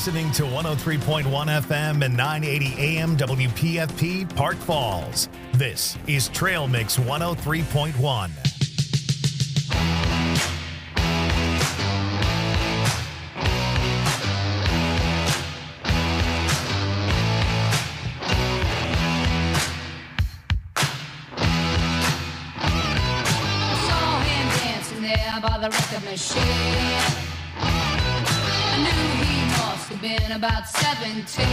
listening to 103.1 FM and 980 AM WPFP Park Falls. This is Trail Mix 103.1. By the record machine, I knew he must have been about 17.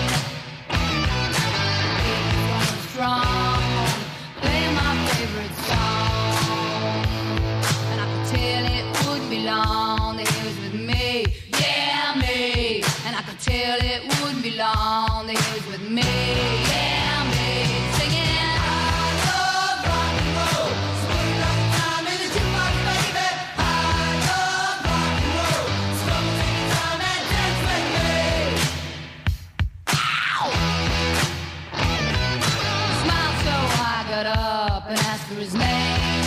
He was strong, playing my favorite song, and I could tell it wouldn't be long that he was with me, yeah me. And I could tell it wouldn't be long that he was with me, yeah me. Singing. Up and asked for his name.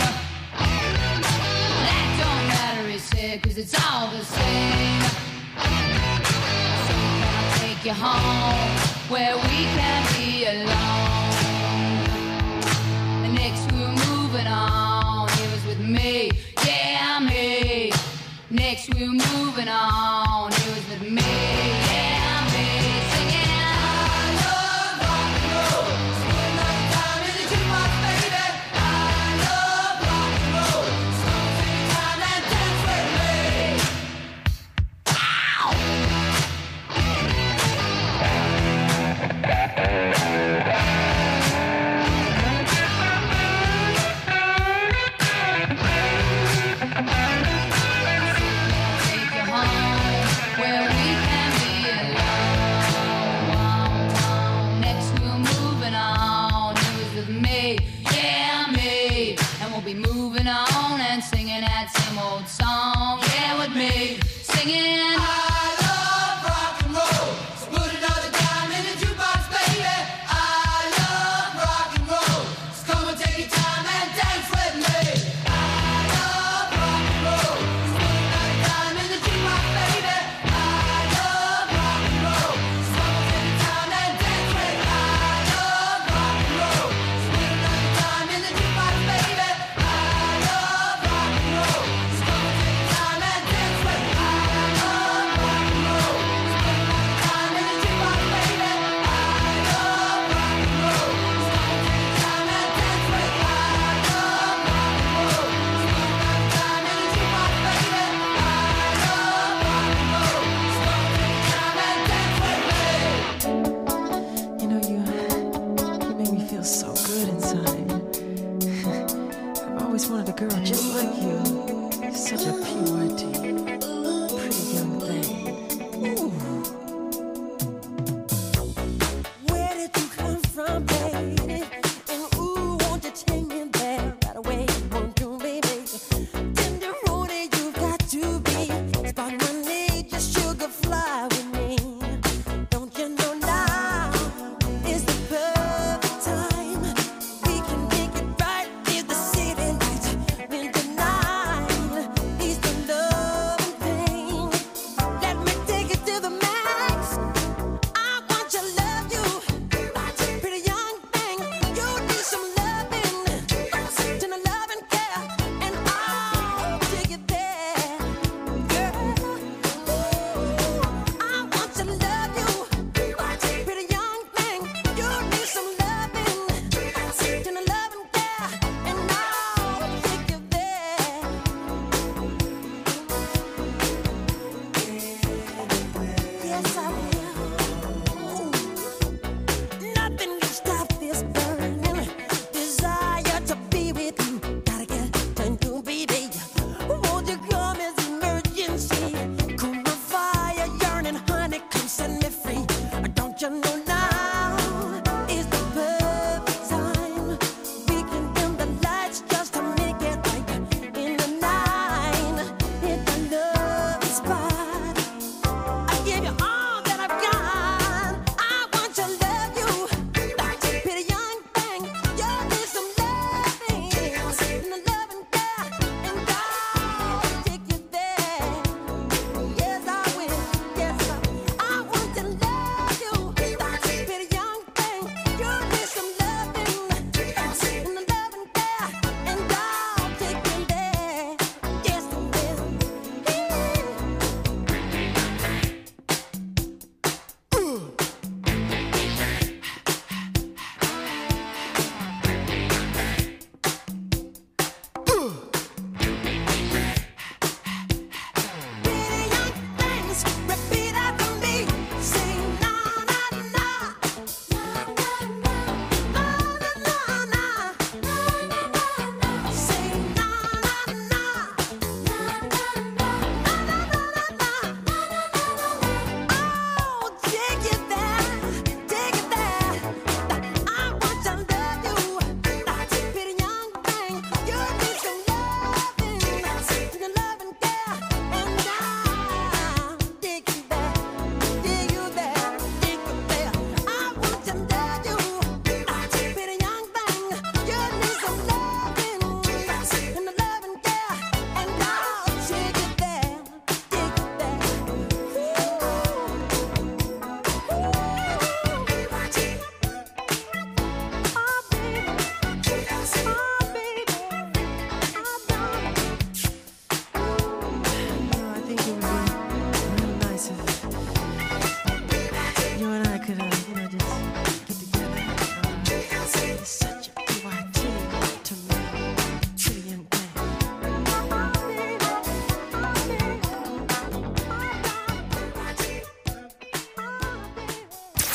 That don't matter, he said, 'cause it's all the same. So can I take you home where we can be alone? And next we were moving on. He was with me, yeah me. Next we were moving on. He was with me, yeah me. Singing. Be moving on and singing that same old song, yeah, with me, singing. I love rock and roll, so put another dime in the jukebox, baby. I love rock and roll, so come and take your time and dance with me. I love rock and roll, so put another dime in the jukebox, baby. I love rock and roll, so come and take your time and dance with me. I love rock and roll, so put another dime in the jukebox, baby.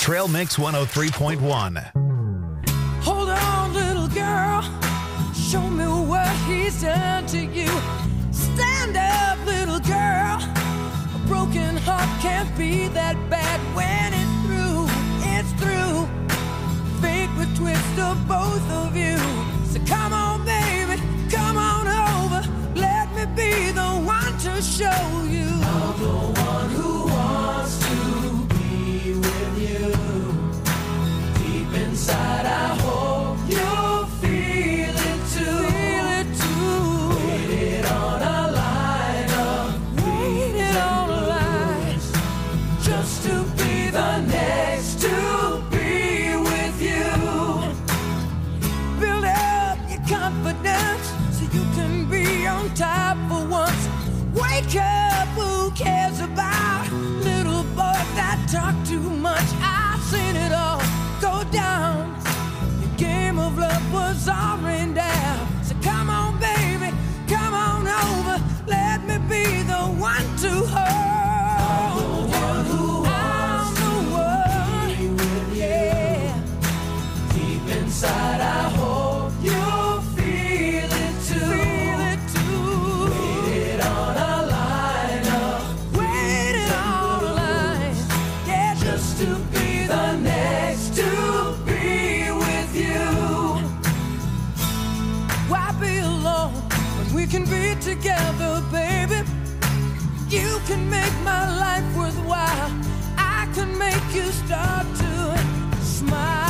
Trail Mix 103.1. Hold on, little girl. Show me what he's done to you. Stand up, little girl. A broken heart can't be that bad when it's through. It's through. Fate would twist of both of you. So come on, baby, come on over. Let me be the one to show you. I'm the one who wants to be with you. Deep inside, I hope you'll feel it too. Feel it too. Waited on a line of waited on a line just to be the next to be with you. Build up your confidence so you can be on top for once. Wake up, who cares about little boys that talk too much? I've seen it all go down. The game of love was all rained down. So come on, baby, come on over. Let me be the one to hold. I'm the one who wants to be with you. Yeah. Deep inside, I hope you'll feel it too. Feel it too. Waited on a line up. Waited on a line. Yeah, just to be the next to be with you. Why be alone when we can be together, baby? You can make my life worthwhile. I can make you start to smile.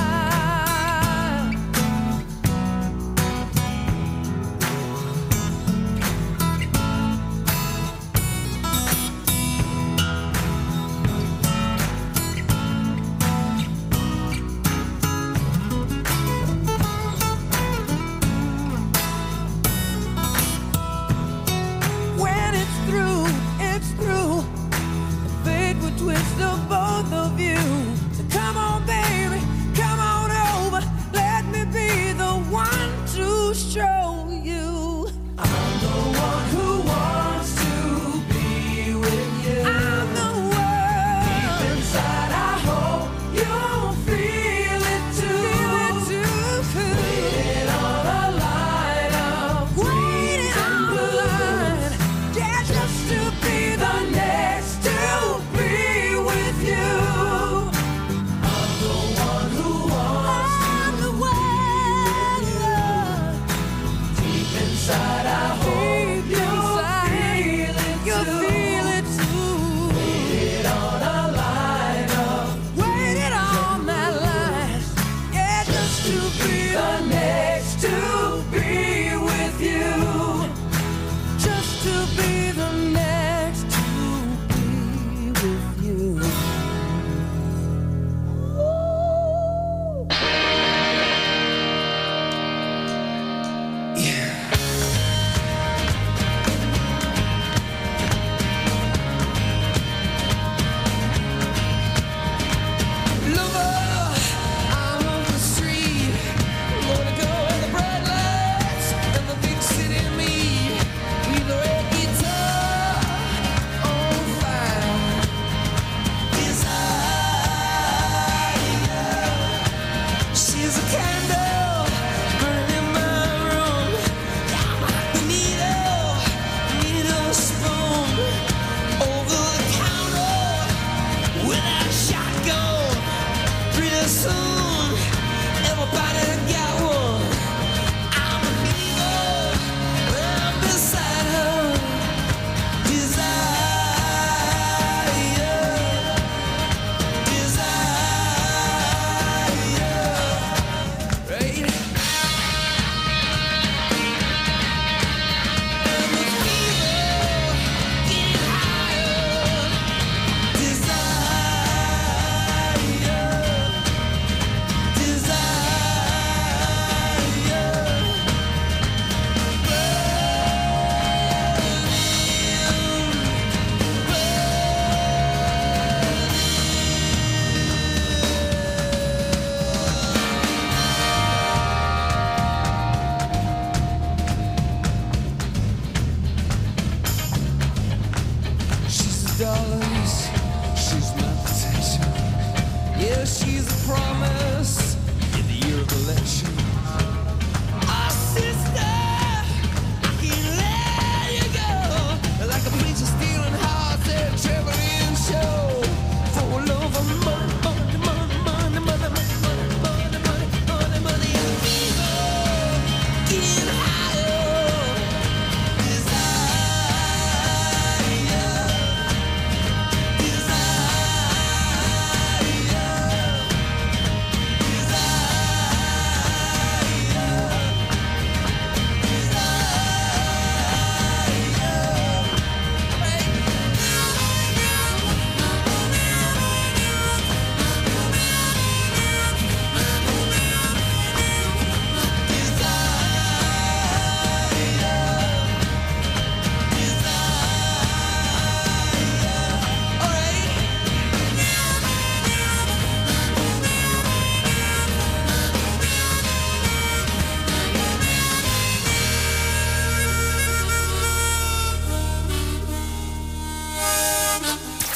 When it's through, it's through. The fate would twist of both of you. So come on, baby, come on over. Let me be the one to show you. I'm the one who wants to be with you. I'm the one. Deep inside, I hope you'll feel it too. Feel it too. Waited on a line of waiting on the line. Yeah, just to be the next to be with you. I'm the one who wants to be with you. Deep inside, I hope you'll feel it too. Waited on a line of waited on that line. Yeah, just to be the next to be with you. Just to be the next to be with you. Lover, I'm on the street.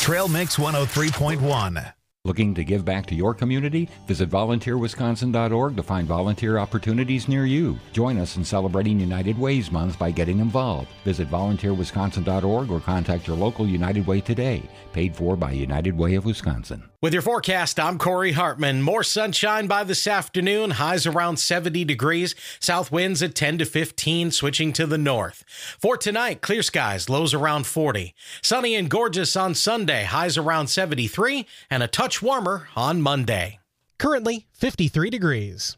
Trail Mix 103.1. Looking to give back to your community? Visit volunteerwisconsin.org to find volunteer opportunities near you. Join us in celebrating United Way's Month by getting involved. Visit volunteerwisconsin.org or contact your local United Way today. Paid for by United Way of Wisconsin. With your forecast, I'm Corey Hartman. More sunshine by this afternoon. Highs around 70 degrees. South winds at 10 to 15, switching to the north. For tonight, clear skies, lows around 40. Sunny and gorgeous on Sunday. Highs around 73 and a touch warmer on Monday. Currently 53 degrees.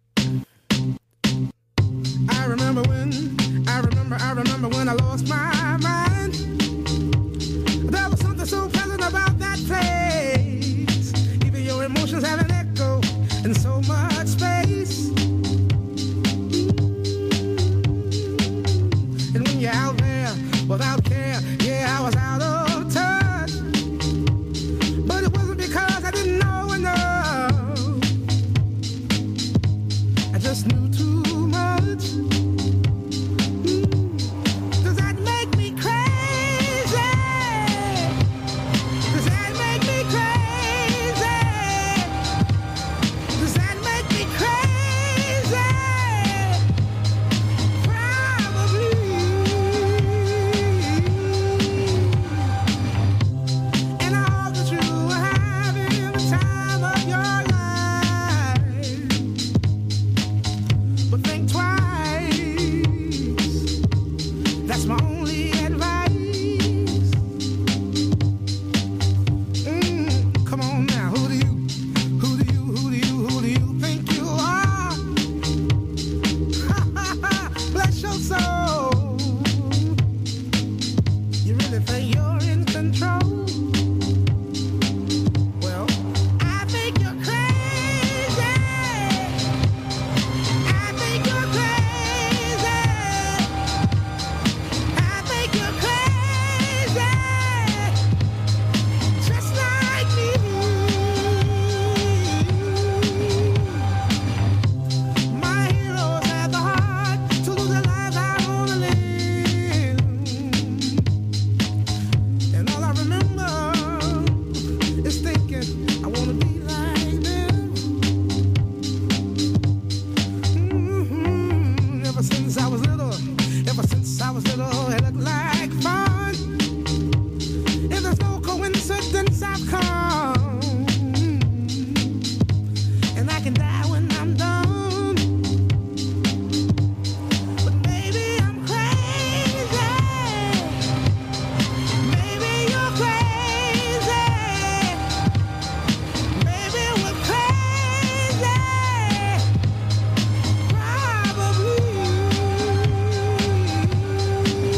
I remember when I lost my mind. There was something so pleasant about that place. Even your emotions have an echo in so much space. And when you're out there without care, yeah, I was out of touch. But it wasn't because I didn't know enough. I just knew too much. Does that make me crazy? Does that make me crazy? Does that make me crazy? Probably. And I hope that you are having the time of your life. But think twice. That's my only advice. Come on now, who do you think you are? Bless your soul. You really think you're in control? Well, I think you're crazy. I think you're crazy. I think you're crazy. Just like me. My heroes had the heart to lose their lives out on the limb. And all I remember is thinking, I want to be like them. Ever since I was little, it looked like fun. If there's no coincidence, I've come. And I can die when I'm done. But maybe I'm crazy. Maybe you're crazy. Maybe we're crazy. Probably.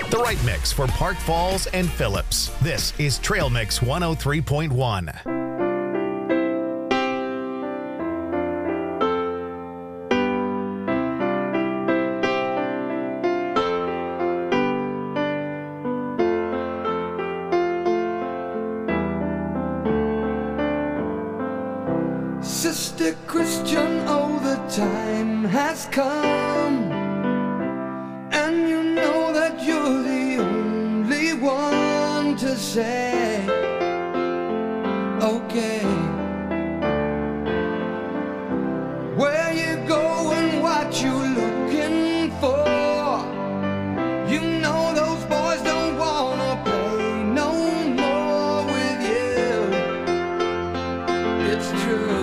The right mix for Park Falls and Phillips. This is Trail Mix 103.1. Sister Christian, oh, the time has come, and you know that you're the only one to say, okay, where you going, what you looking for, you know those boys don't wanna play no more with you, it's true.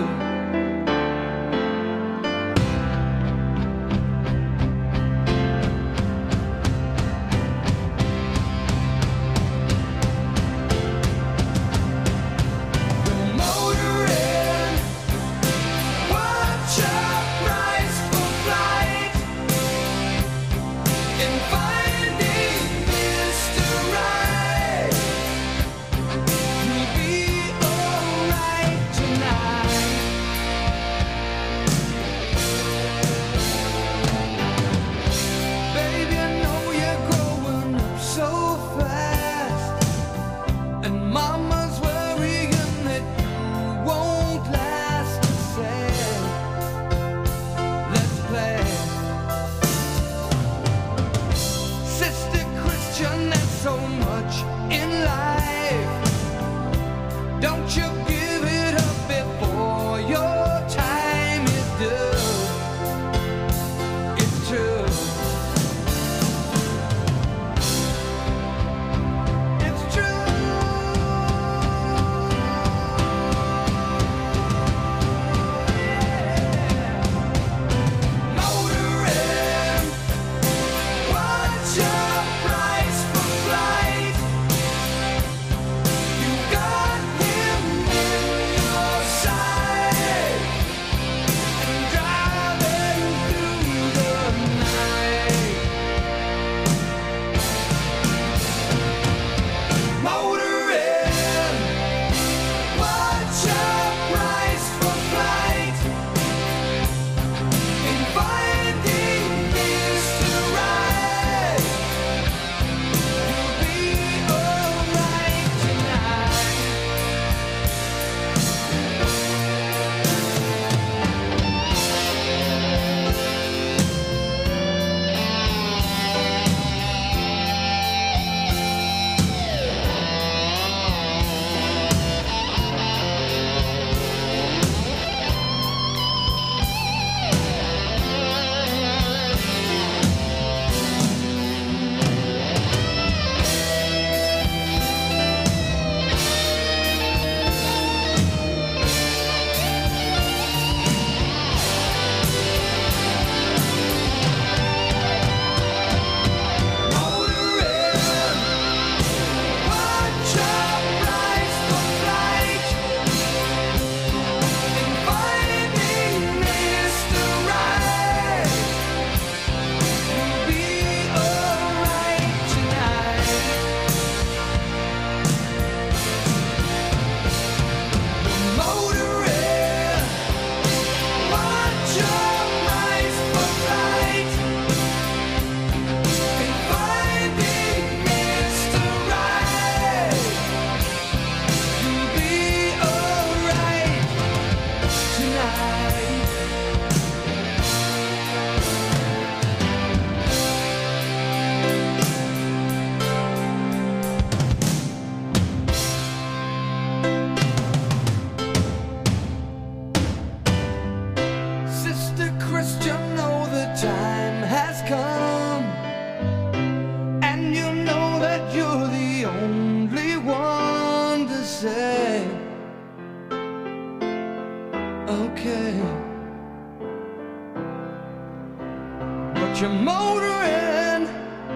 You're motoring,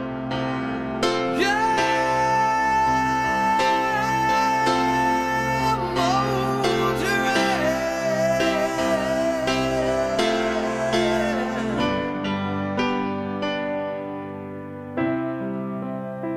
yeah, motoring.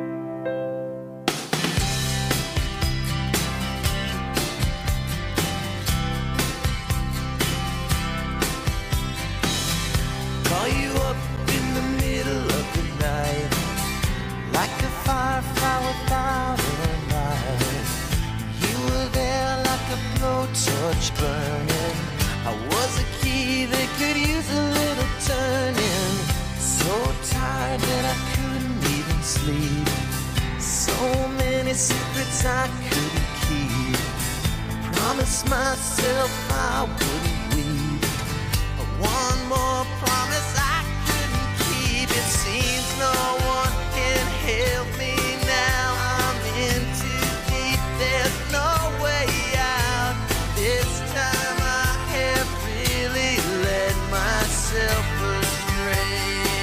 sleep. So many secrets I couldn't keep. I promised myself I wouldn't weep. But one more promise I couldn't keep. It seems no one can help me now. I'm in too deep, there's no way out. This time I have really led myself astray.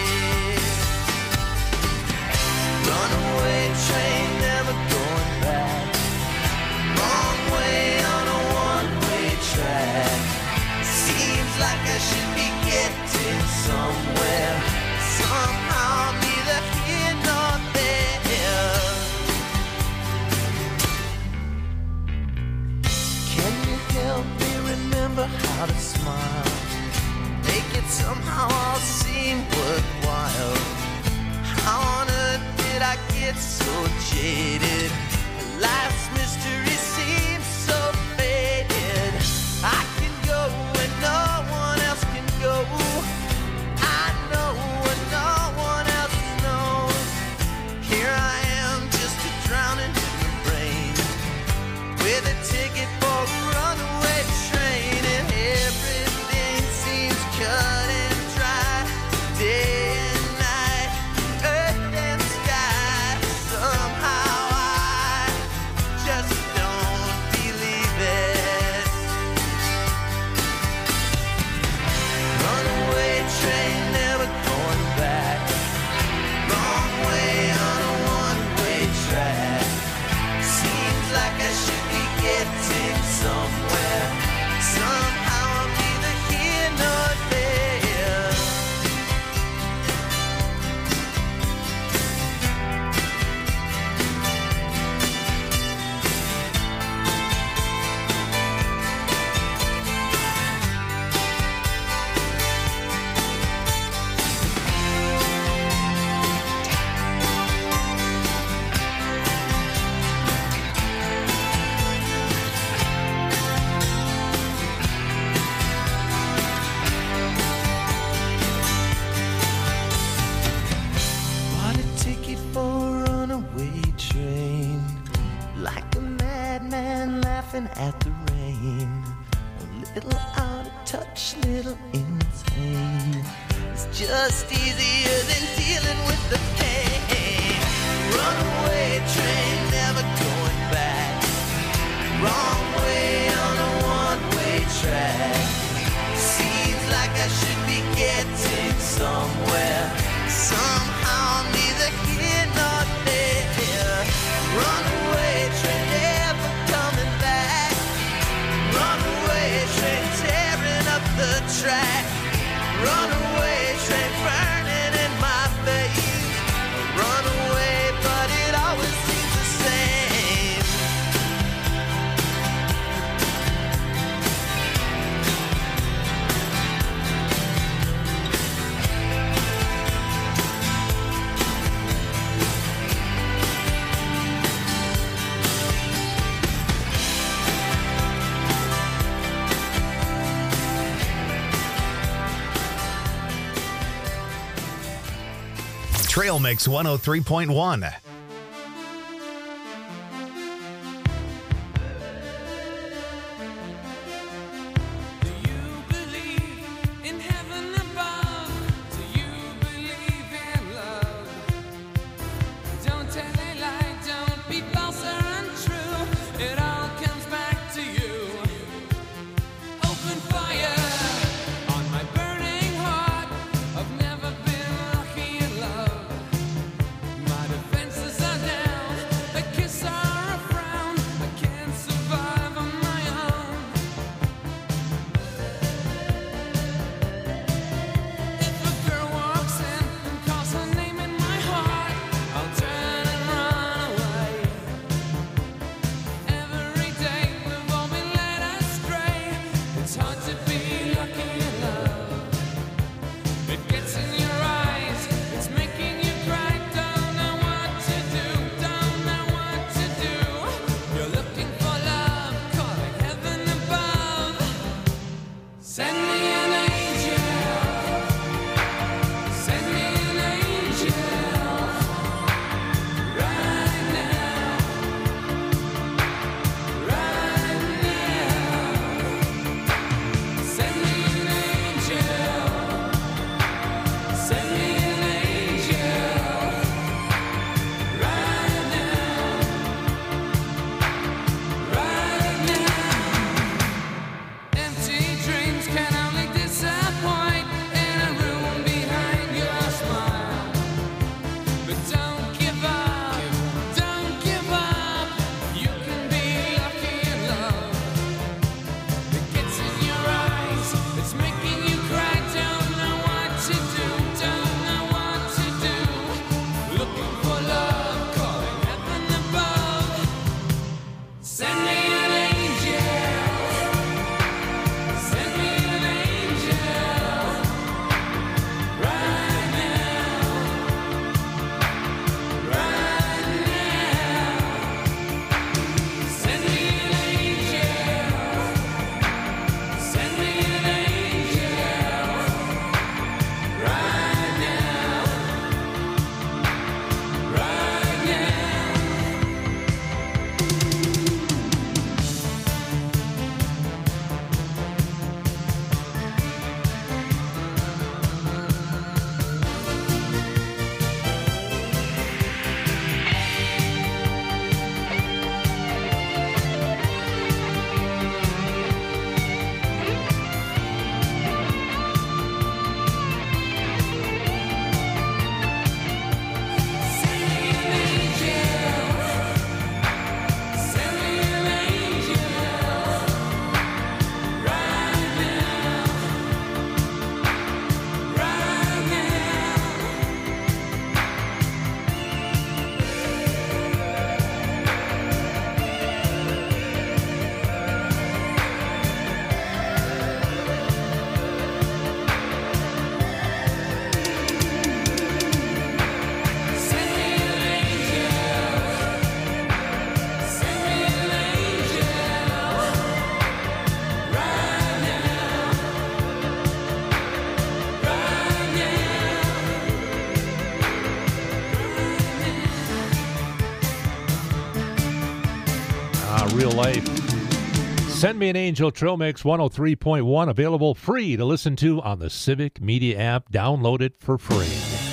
Runaway train, never going back. Wrong way on a one-way track. Seems like I should be getting somewhere. Somehow I'm neither here nor there. Can you help me remember how to smile? Make it somehow all seem worthwhile. How on earth did I get so jaded? Life's mystery seems so faded. I can go where no one else can go. I know what no one else knows. Here I am, just a drowning in the rain, with a ticket for a runaway train, and everything seems cut and dry. Day and night, earth and sky. Somehow I just don't believe it. Runaway train, never going back. Wrong way on a one-way track. Seems like I should be getting somewhere. Somehow I'm neither here nor there. Bought a ticket for a runaway train, like a madman laughing at the rain. A little out of touch, little insane. It's just easier than dealing with the pain. Runaway train, never going back. Wrong way on a one-way track. Seems like I should be getting somewhere. Somehow I'm neither here nor there. Runaway train, never coming back. Runaway train, tearing up the track. Runaway train, burning in my veins. Runaway, but it always seems the same. Trail Mix 103.1. Do you believe in heaven above? Do you believe in love? Don't tell a lie, don't be false or untrue. It all comes back to you. Open fire on my burning heart. I've never been lucky in love. My defenses real life. Send Me an Angel, Trail Mix 103.1, available free to listen to on the Civic Media app. Download it for free.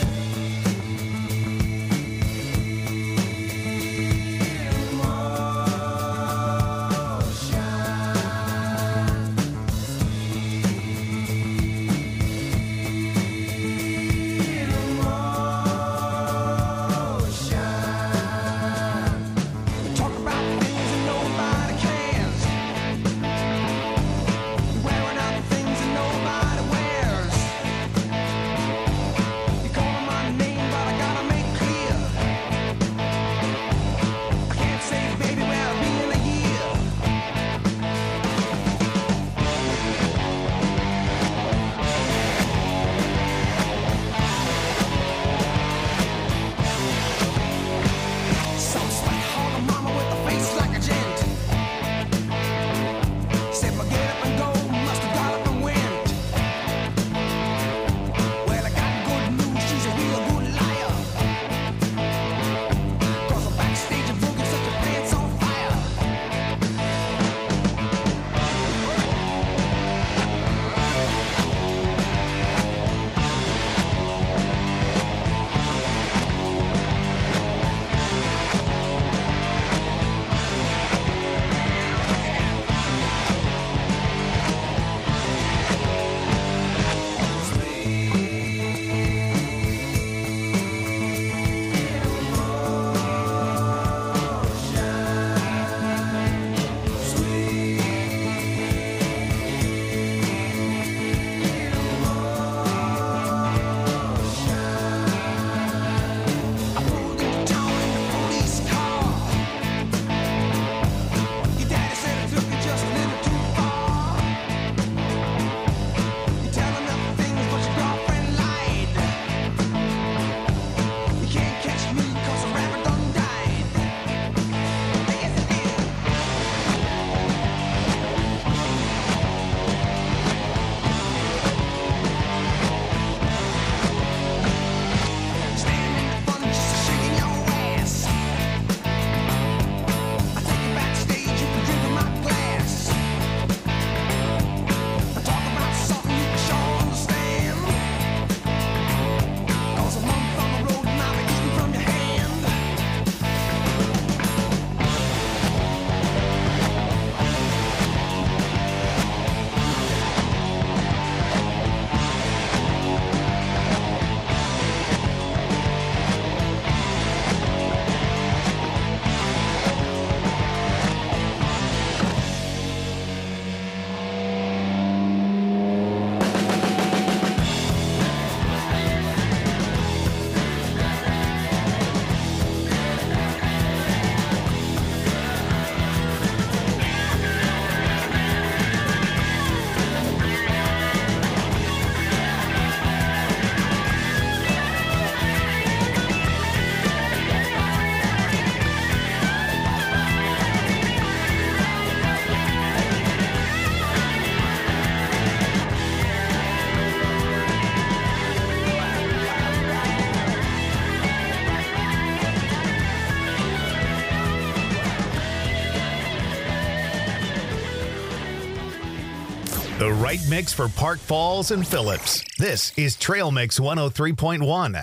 The right mix for Park Falls and Phillips. This is Trail Mix 103.1.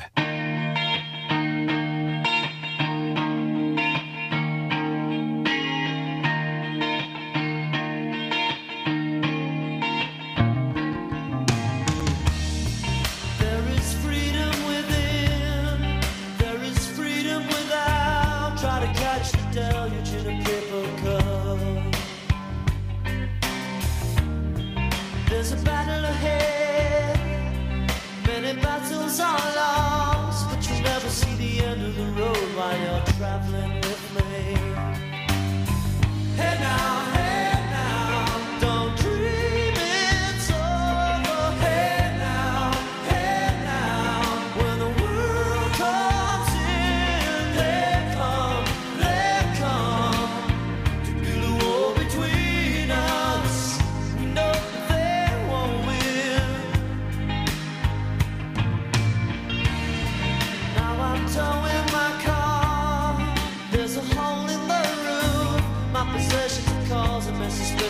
Towing my car, there's a hole in the roof. My possessions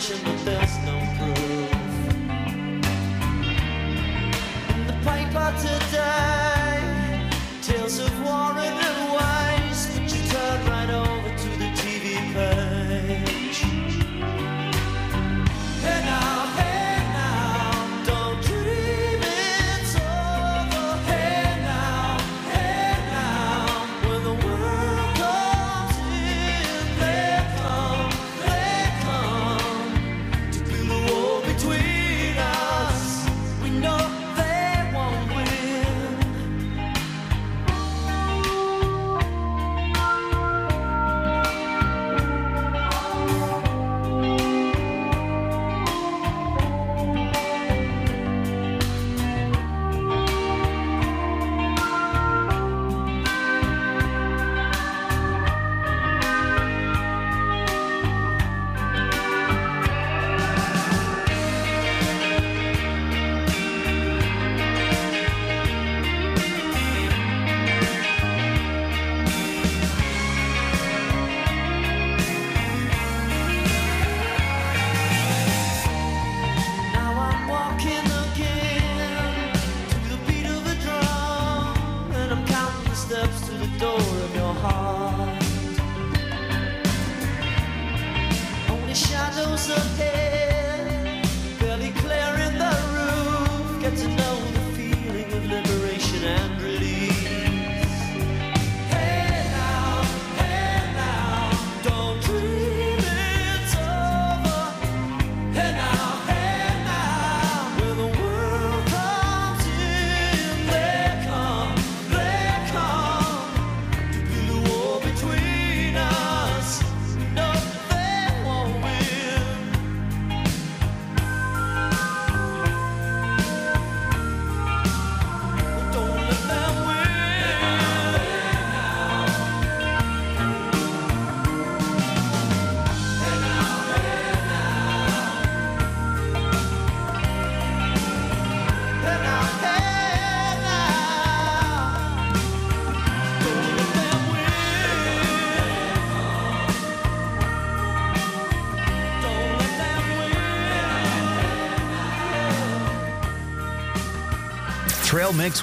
ocean, but there's no proof. In the paper today, tales of war and waste, but you turn right over to the TV page. Hey now, don't dream it's over. Hey now, when the world comes in, they come to build a wall between us. We know they won't win. Now I'm walking again to the beat of a drum, and I'm counting the steps to the door of your heart. Only shadows ahead, barely clearing the roof. Get to know the feeling of liberation and release. Hey now, don't dream it's over. Hey now, when the world comes in, they come to build a wall between us. No, they won't win. Don't let them Trail Mix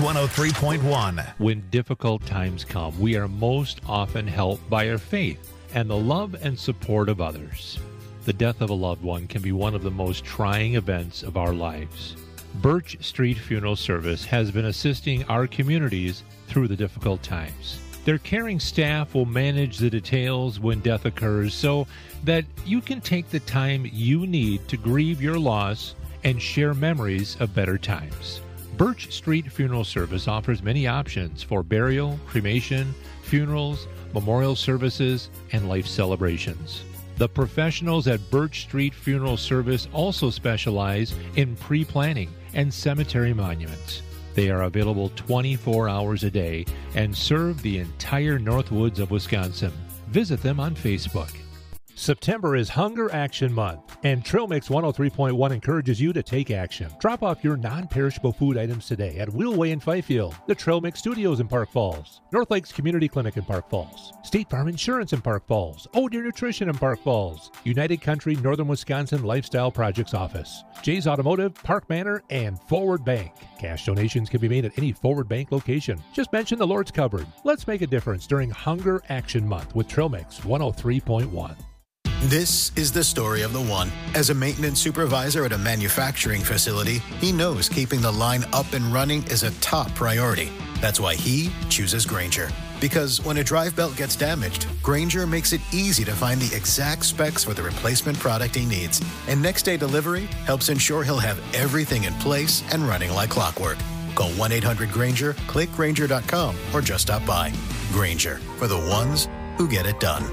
103.1. When difficult times come, we are most often helped by our faith and the love and support of others. The death of a loved one can be one of the most trying events of our lives. Birch Street Funeral Service has been assisting our communities through the difficult times. Their caring staff will manage the details when death occurs so that you can take the time you need to grieve your loss and share memories of better times. Birch Street Funeral Service offers many options for burial, cremation, funerals, memorial services, and life celebrations. The professionals at Birch Street Funeral Service also specialize in pre-planning and cemetery monuments. They are available 24 hours a day and serve the entire Northwoods of Wisconsin. Visit them on Facebook. September is Hunger Action Month, and Trail Mix 103.1 encourages you to take action. Drop off your non-perishable food items today at Wheelway in Fifield, the Trail Mix Studios in Park Falls, North Lakes Community Clinic in Park Falls, State Farm Insurance in Park Falls, Oh Deer Nutrition in Park Falls, United Country Northern Wisconsin Lifestyle Projects Office, Jay's Automotive, Park Manor, and Forward Bank. Cash donations can be made at any Forward Bank location. Just mention the Lord's Cupboard. Let's make a difference during Hunger Action Month with Trail Mix 103.1. This is the story of the one. As a maintenance supervisor at a manufacturing facility, he knows keeping the line up and running is a top priority. That's why he chooses Grainger. Because when a drive belt gets damaged, Grainger makes it easy to find the exact specs for the replacement product he needs. And next day delivery helps ensure he'll have everything in place and running like clockwork. Call 1-800-GRAINGER, click Grainger.com, or just stop by. Grainger, for the ones who get it done.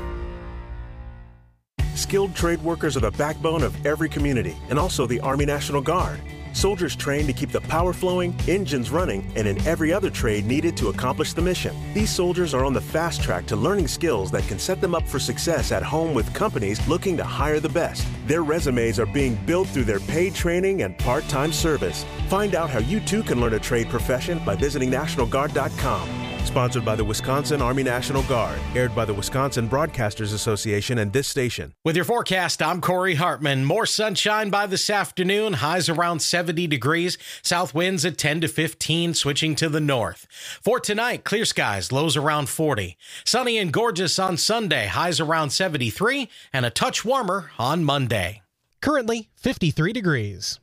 Skilled trade workers are the backbone of every community and also the Army National Guard. Soldiers trained to keep the power flowing, engines running, and in every other trade needed to accomplish the mission. These soldiers are on the fast track to learning skills that can set them up for success at home with companies looking to hire the best. Their resumes are being built through their paid training and part-time service. Find out how you too can learn a trade profession by visiting NationalGuard.com. Sponsored by the Wisconsin Army National Guard. Aired by the Wisconsin Broadcasters Association and this station. With your forecast, I'm Corey Hartman. More sunshine by this afternoon. Highs around 70 degrees. South winds at 10 to 15, switching to the north. For tonight, clear skies, lows around 40. Sunny and gorgeous on Sunday. Highs around 73 and a touch warmer on Monday. Currently 53 degrees.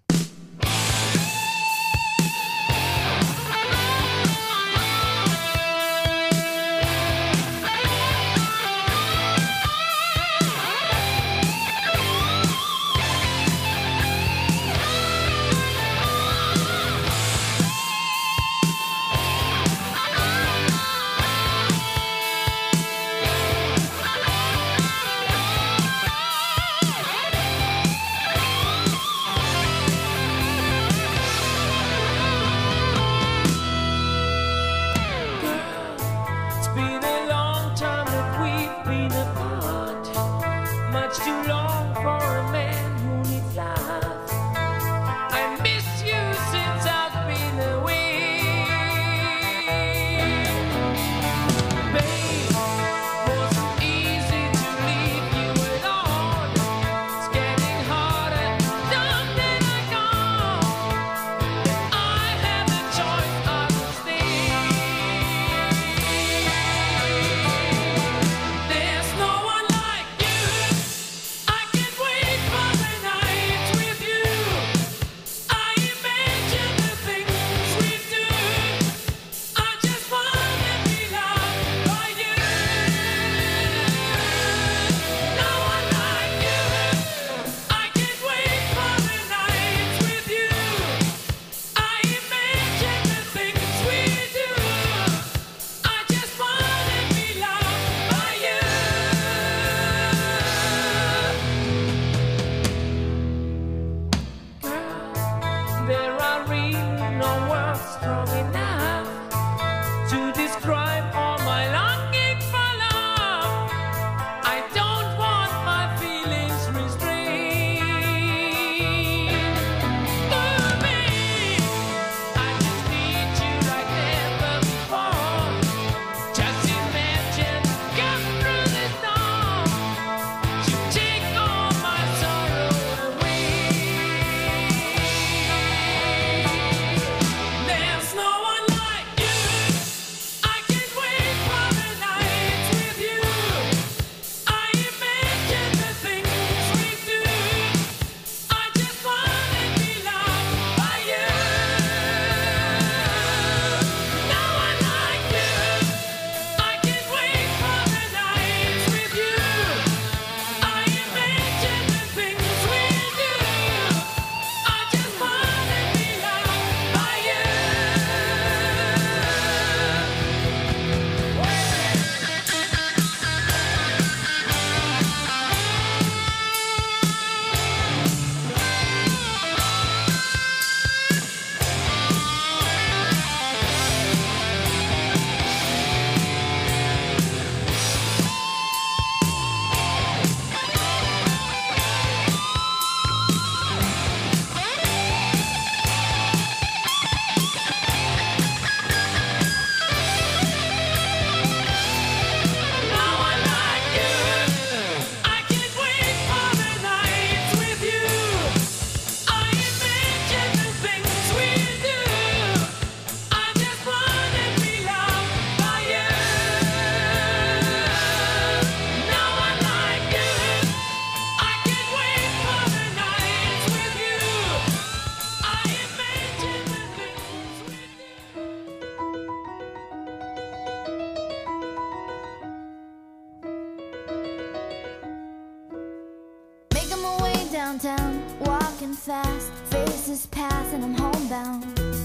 Downtown, walking fast, faces pass and I'm homebound.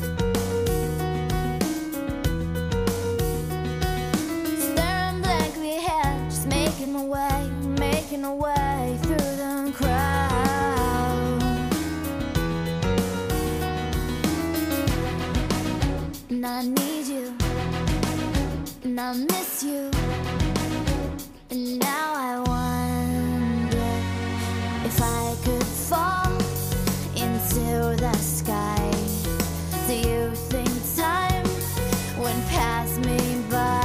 Staring blankly ahead, just making a way through the crowd. And I need you, and I miss you, and now I wonder if I could fall into the sky. Do you think time would pass me by?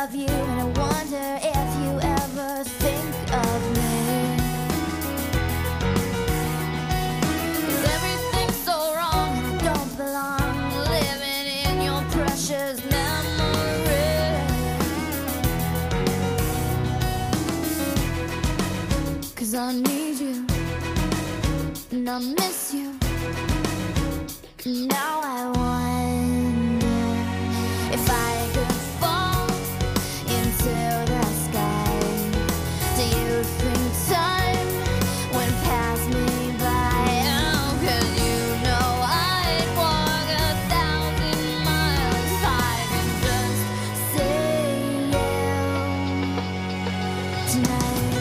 of you, and I wonder if you ever think of me. 'Cause everything's so wrong and I don't belong, living in your precious memory. 'Cause I need you and I miss you. Now I wonder if I could fall into the sky. Do you think time would pass me by? Oh, 'cause you know I'd walk 1,000 miles if I could just see you tonight.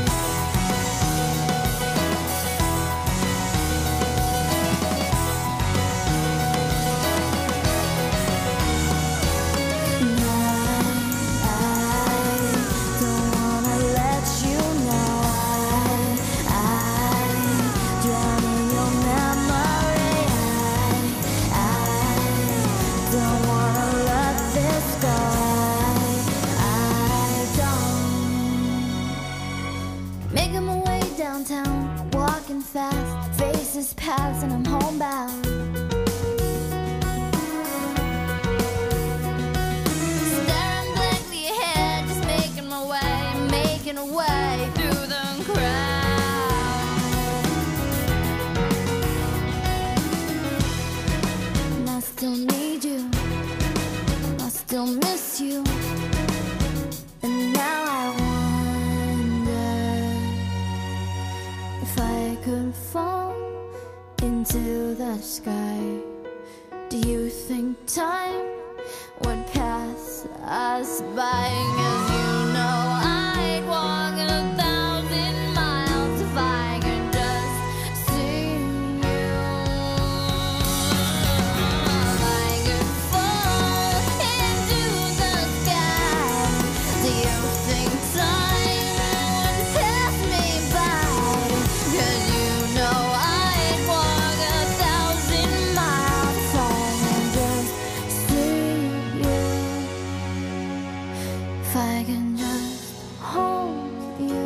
Making my way downtown, walking fast, faces pass and I'm homebound. Staring blankly ahead, just making my way through the crowd. And I still need you, I still miss you. And now I wonder if I could fall into the sky. Do you think time would pass us by? 'Cause you know I'd walk 1,000 miles if I could just see you. If I could fall into the sky, do you think time would pass me by? 'Cause you know I'd walk 1,000 miles if I could just see you. If I can just hold you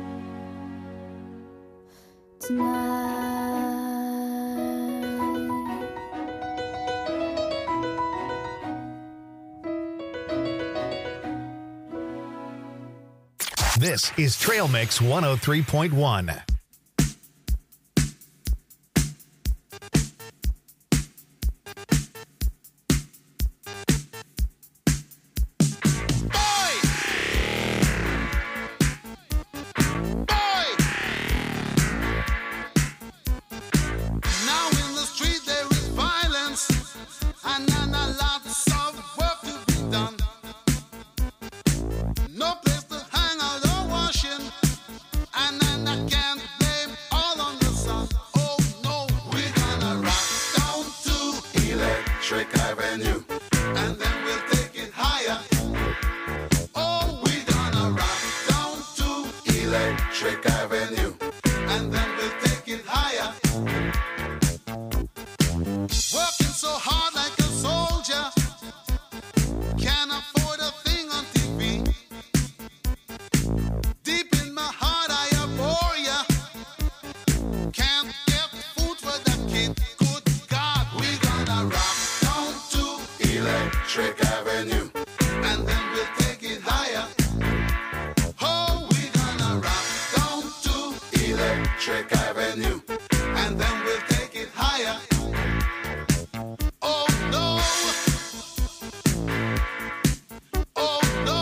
tonight. This is Trail Mix 103.1. Now in the street there is violence, and lots of work to be done. No place to hang out or washing, and I can't blame all on the sun. Oh no, we're gonna rock down to Electric Avenue, and then we'll take it higher. Oh, we're gonna rock down to Electric Avenue, and then we'll take it higher. Working so hard like a soldier, can't afford a thing on TV. Deep in my heart I abhor ya, can't get food for the kid. Good God, we gonna rock down to Electric Avenue, and then we'll take it higher. Oh, we gonna rock down to Electric Avenue, and then we'll take it higher. Oh no, oh no,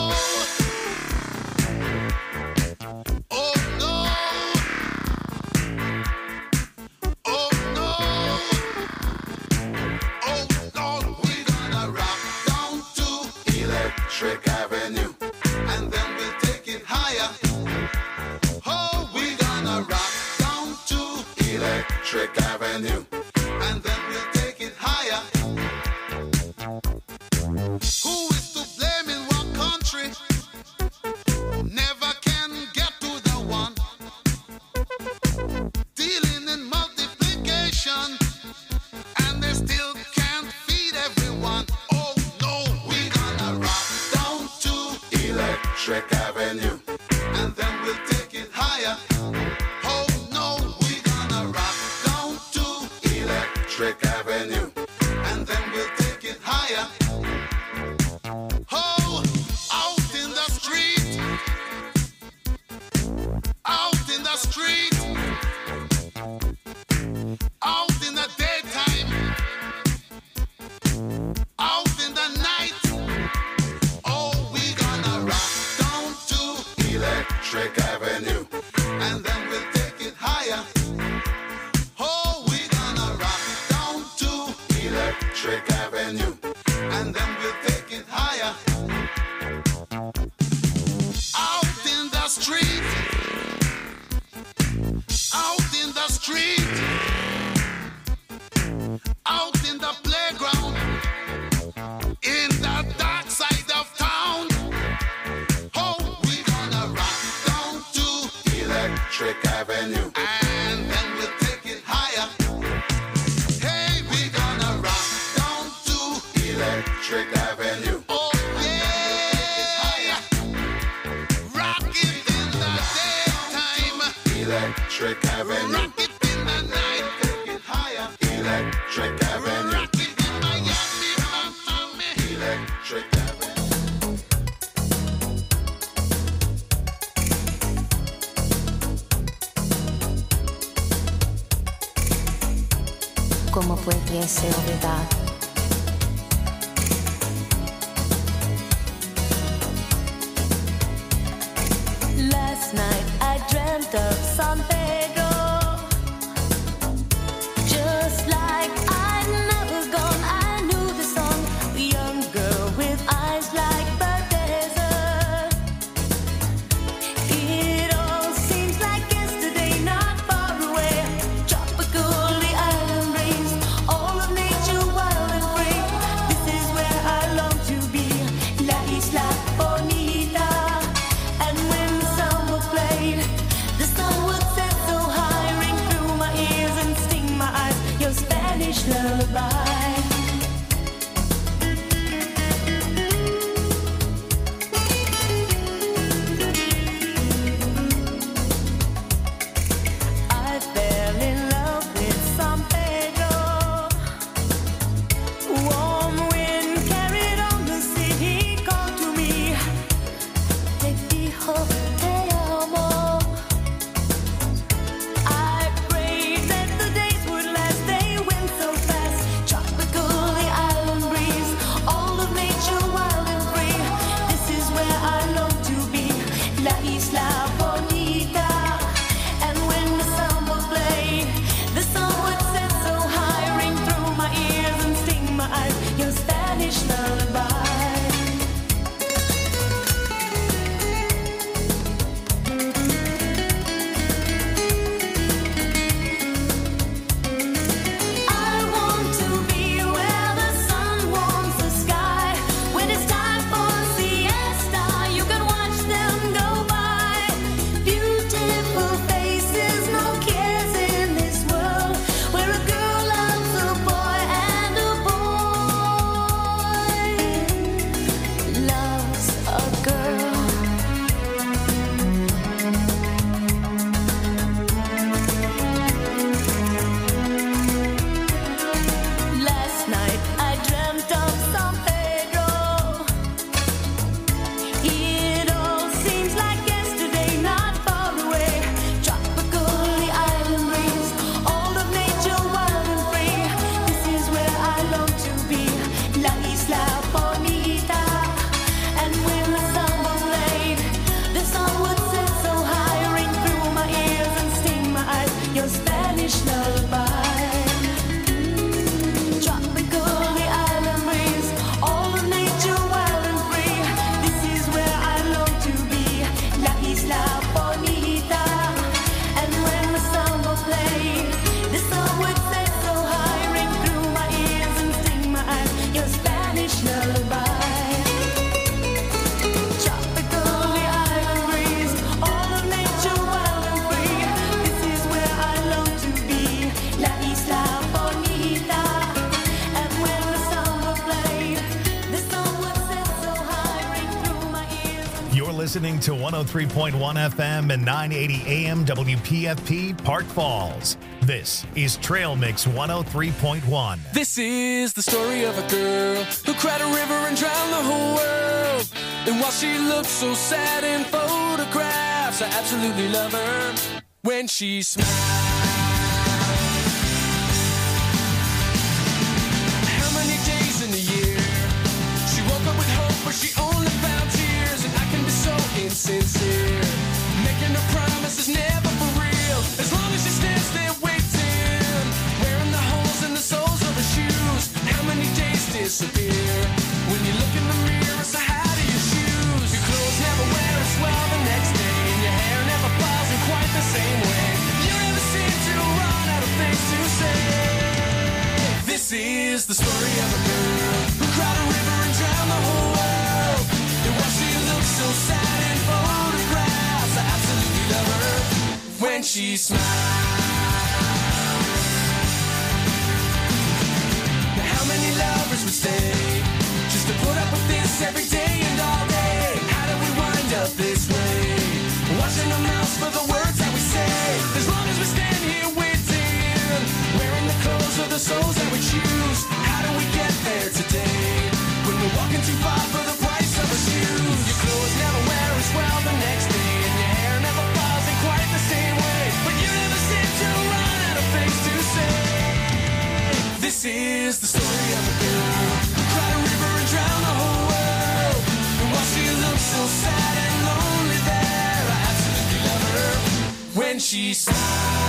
oh no, oh no, oh Lord, we're gonna rock down to Electric Avenue, and then we'll take it higher. Oh, we're gonna rock down to Electric Avenue, and then we'll take it higher. Who is to blame in what country? Never can get to the one. Dealing in multiplication, and they still can't feed everyone. Oh no, we're gonna rock down Electric Avenue. And then we'll take it higher. Oh no, we're gonna rock down to Electric Avenue. And then we'll take it higher. Oh, out in the street. Out in the street. Out in the daytime. Out in the night. Oh, we're gonna rock down to Electric Avenue. And then we'll take it higher. Oh, we're gonna rock down to Electric Avenue. And then we'll take it higher. Out in the street. Out in the street. Out in the playground. In the dark side of town. Oh, we're gonna rock down to Electric Avenue. And then we'll take it higher. Hey, we're gonna rock down to Electric Avenue. Oh, yeah. Rock it in the daytime. Electric Avenue. Rock it in the night. Take it higher. Electric Avenue. Rock it in Miami, Miami. Electric Avenue. ¿Cómo pudiese olvidar? Last night I dreamt of San Pedro, just like I'd never gone. I knew the song, the young girl with eyes like the desert. It all seems like yesterday, not far away. Tropical, the island breeze, all of nature wild listening to 103.1 FM and 980 AM WPFP Park Falls. This is Trail Mix 103.1. This is the story of a girl who cried a river and drowned the whole world. And while she looks so sad in photographs, I absolutely love her when she smiles. How many days in a year she woke up with hope, but she only found tears? And I can be so insincere, making her promises never for real. As long as she stands there waiting, wearing the holes in the soles of her shoes. How many days disappear when you look in the mirror? So how do you choose? Your clothes never wear as well the next day, and your hair never falls in quite the same way. You never seem to run out of things to say. This is the story of a girl who cried a river and drowned the whole world. And while she looks so sad in photographs, I absolutely love her when she smiles. Now how many lovers would stay just to put up with this every day and all day? How do we wind up this way? Watching our mouths for the words that we say. As long as we stand here waiting, wearing the clothes of the souls that we choose. How do we get there today when we're walking too far for the price of a shoes? Your clothes never wear as well the next day, and your hair never falls in quite the same way. But you never seem to run out of things to say. This is the story of a girl who cried a river and drowned the whole world. And while she looks so sad and lonely there, I absolutely love her when she smiles.